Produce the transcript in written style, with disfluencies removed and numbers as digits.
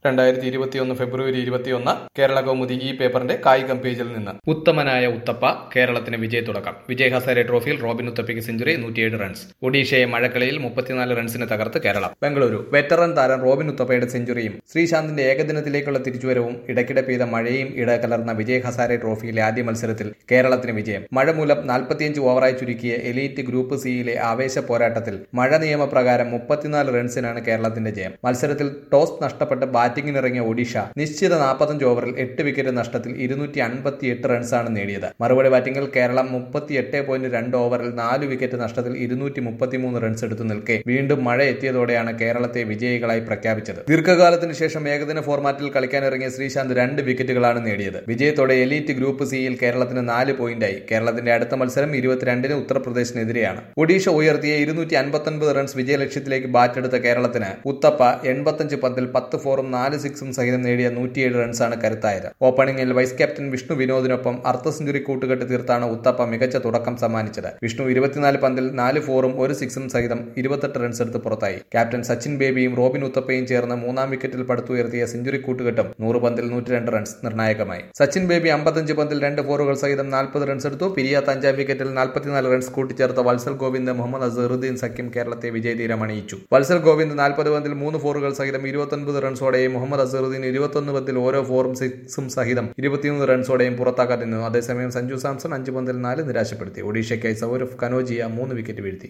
2021 ഫെബ്രുവരി 21 കേരള കൗമുദി ഈ പേപ്പറിന്റെ കായികം പേജിൽ നിന്ന് ഉത്തമനായ ഉത്തപ്പ കേരളത്തിന് വിജയത്തുടക്കം. വിജയ് ഹസാരെ ട്രോഫിയിൽ റോബിൻ ഉത്തപ്പയ്ക്ക് സെഞ്ചുറി, 107 റൺസ്. ഒഡീഷയെ മഴക്കളിയിൽ 34 റൺസിന് തകർത്ത് കേരളം. ബംഗളൂരു വെറ്ററൻ താരം റോബിൻ ഉത്തപ്പയുടെ സെഞ്ചുറിയും ശ്രീശാന്തിന്റെ ഏകദിനത്തിലേക്കുള്ള തിരിച്ചുവരവും ഇടയ്ക്കിടെ പെയ്ത മഴയും ഇടകലർന്ന വിജയ് ഹസാരെ ട്രോഫിയിലെ ആദ്യ മത്സരത്തിൽ കേരളത്തിന് വിജയം. മഴ മൂലം 45 ഓവറായി ചുരുക്കിയ എലീറ്റ് ഗ്രൂപ്പ് സിയിലെ ആവേശ പോരാട്ടത്തിൽ മഴ നിയമപ്രകാരം 34 റൺസിനാണ് കേരളത്തിന്റെ ജയം. മത്സരത്തിൽ ടോസ് നഷ്ടപ്പെട്ട് ബാറ്റിംഗിനിറങ്ങിയ ഒഡീഷ നിശ്ചിത 45 ഓവറിൽ 8 വിക്കറ്റ് നഷ്ടത്തിൽ 258 റൺസാണ് നേടിയത്. മറുപടി ബാറ്റിംഗിൽ കേരളം 38.2 ഓവറിൽ 4 വിക്കറ്റ് നഷ്ടത്തിൽ 233 റൺസ് എടുത്തു നിൽക്കെ വീണ്ടും മഴ എത്തിയതോടെയാണ് കേരളത്തെ വിജയികളായി പ്രഖ്യാപിച്ചത്. ദീർഘകാലത്തിന് ശേഷം ഏകദിന ഫോർമാറ്റിൽ കളിക്കാനിറങ്ങിയ ശ്രീശാന്ത് 2 വിക്കറ്റുകളാണ് നേടിയത്. വിജയത്തോടെ എലീറ്റ് ഗ്രൂപ്പ് സിയിൽ കേരളത്തിന് 4 പോയിന്റായി. കേരളത്തിന്റെ അടുത്ത മത്സരം 22-ന് ഉത്തർപ്രദേശിനെതിരെയാണ്. ഒഡീഷ ഉയർത്തിയ 259 റൺസ് വിജയലക്ഷ്യത്തിലേക്ക് ബാറ്റെടുത്ത കേരളത്തിന് ഉത്തപ്പ 85 പന്തിൽ 10 ഫോറും 4 സിക്സും സഹിതം നേടിയ 107 റൺസാണ് കരുത്തായത്. ഓപ്പണിംഗിൽ വൈസ് ക്യാപ്റ്റൻ വിഷ്ണു വിനോദിനൊപ്പം അർദ്ധ സെഞ്ചുറി കൂട്ടുകെട്ട് തീർത്താണ് ഉത്തപ്പ മികച്ച തുടക്കം സമ്മാനിച്ചത്. വിഷ്ണു 24 പന്തിൽ 4 ഫോറും 1 സിക്സും സഹിതം 28 റൺസ് എടുത്ത് പുറത്തായി. ക്യാപ്റ്റൻ സച്ചിൻ ബേബിയും റോബിൻ ഉത്തപ്പയും ചേർന്ന് 3-ാം വിക്കറ്റിൽ പടുത്തുയർത്തിയ സെഞ്ചുറി കൂട്ടുകെട്ടും 100 പന്തിൽ 102 റൺസ് നിർണായകമായി. സച്ചിൻ ബേബി 55 പന്തിൽ 2 ഫോറുകൾ സഹിതം 40 റൺസ് എടുത്തു. പിരിയാത്ത 5-ാം വിക്കറ്റിൽ 44 റൺസ് കൂട്ടിച്ചേർത്ത വത്സൽ ഗോവിന്ദ്, മുഹമ്മദ് അസറുദ്ദീൻ സഖ്യം കേരളത്തെ വിജയതീരമണിയിച്ചു. വത്സൽ ഗോവിന്ദ് 40 പന്തിൽ 3 ഫോറുകൾ സഹിതം 29 റൺസോടെയും മുഹമ്മദ് അസറുദ്ദീൻ 21 പന്തിൽ ഓരോ ഫോറും സിക്സും സഹിതം 23 റൺസോടെയും പുറത്താക്കാൻ നിന്നു. അതേസമയം സഞ്ജു സാംസൺ 5 പന്തിൽ 4 നിരാശപ്പെടുത്തി. ഒഡീഷയ്ക്കായി സൗരവ് കനോജിയ 3 വിക്കറ്റ് വീഴ്ത്തി.